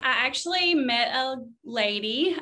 I actually met a lady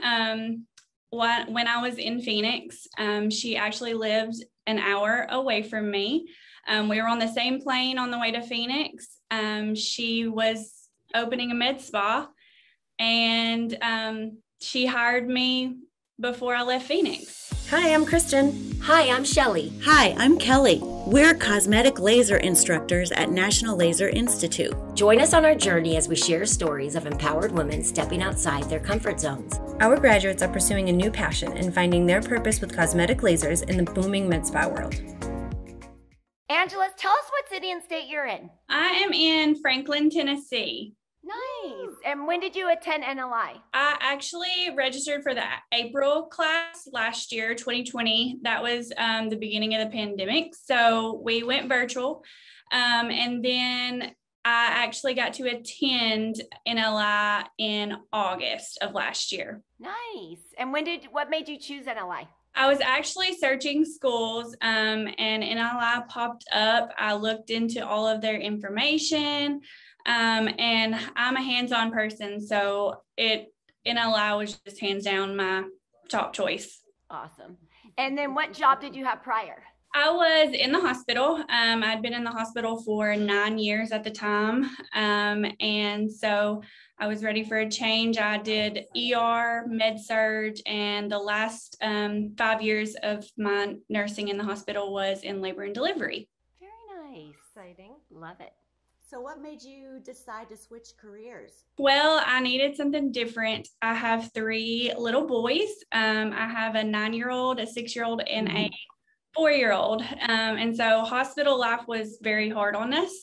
when I was in Phoenix. She actually lived an hour away from me. We were on the same plane on the way to Phoenix. She was opening a med spa, and she hired me before I left Phoenix. Hi, I'm Kristen. Hi, I'm Shelly. Hi, I'm Kelly. We're cosmetic laser instructors at National Laser Institute. Join us on our journey as we share stories of empowered women stepping outside their comfort zones. Our graduates are pursuing a new passion and finding their purpose with cosmetic lasers in the booming med spa world. Angela, tell us what city and state you're in. I am in Franklin, Tennessee. Nice. And when did you attend NLI? I actually registered for the April class last year, 2020. That was the beginning of the pandemic. So we went virtual. And then I actually got to attend NLI in August of last year. Nice. And what made you choose NLI? I was actually searching schools and NLI popped up. I looked into all of their information. And I'm a hands-on person, so NLI was just hands down my top choice. Awesome. And then what job did you have prior? I was in the hospital. I'd been in the hospital for 9 years at the time. And so I was ready for a change. I did ER, med-surg, and the last 5 years of my nursing in the hospital was in labor and delivery. Very nice. Exciting. Love it. So what made you decide to switch careers? Well, I needed something different. I have 3 little boys. I have a 9-year-old, a 6-year-old, and a 4-year-old. And so hospital life was very hard on us.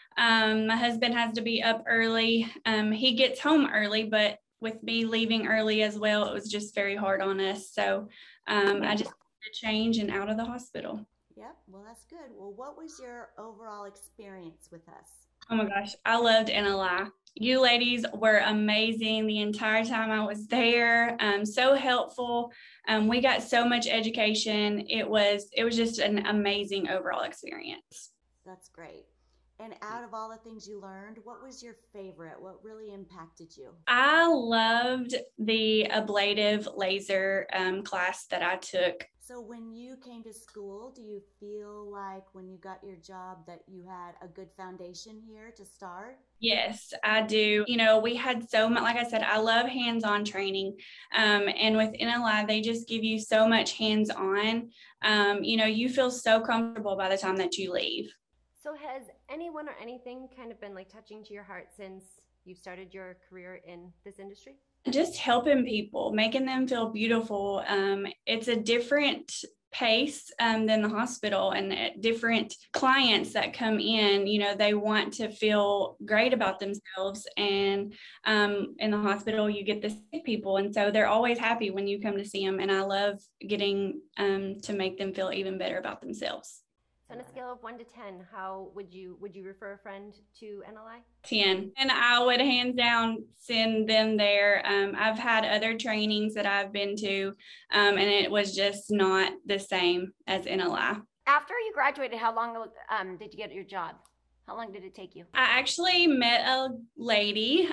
My husband has to be up early. He gets home early, but with me leaving early as well, it was just very hard on us. So I just wanted to change and out of the hospital. Yep, well, that's good. Well, what was your overall experience with us? Oh my gosh, I loved NLI. You ladies were amazing the entire time I was there. So helpful. We got so much education. It was just an amazing overall experience. That's great. And out of all the things you learned, what was your favorite? What really impacted you? I loved the ablative laser class that I took. So when you came to school, do you feel like when you got your job that you had a good foundation here to start? Yes, I do. You know, we had so much, like I said, I love hands-on training. And with NLI, they just give you so much hands-on. You know, you feel so comfortable by the time that you leave. So has anyone or anything kind of been like touching to your heart since you started your career in this industry? Just helping people, making them feel beautiful. It's a different pace than the hospital, and different clients that come in, you know, they want to feel great about themselves. And in the hospital, you get the sick people. And so they're always happy when you come to see them. And I love getting to make them feel even better about themselves. So on a scale of 1 to 10, how would you refer a friend to NLI? 10. And I would hands down send them there. I've had other trainings that I've been to, and it was just not the same as NLI. After you graduated, how long did you get your job? How long did it take you? I actually met a lady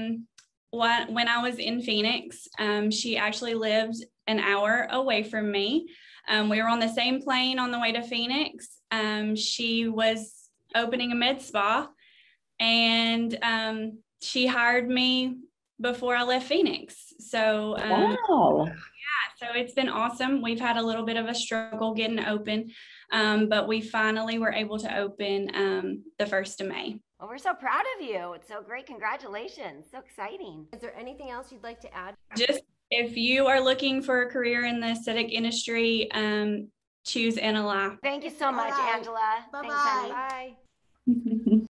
when I was in Phoenix. She actually lived an hour away from me. We were on the same plane on the way to Phoenix. She was opening a med spa, and she hired me before I left Phoenix. So, Wow. yeah, so it's been awesome. We've had a little bit of a struggle getting open, but we finally were able to open the 1st of May. Well, we're so proud of you. It's so great. Congratulations. So exciting. Is there anything else you'd like to add? Just if you are looking for a career in the aesthetic industry, choose NLI. Thank you so much, All right. Angela. Bye-bye. Thanks, honey. Bye.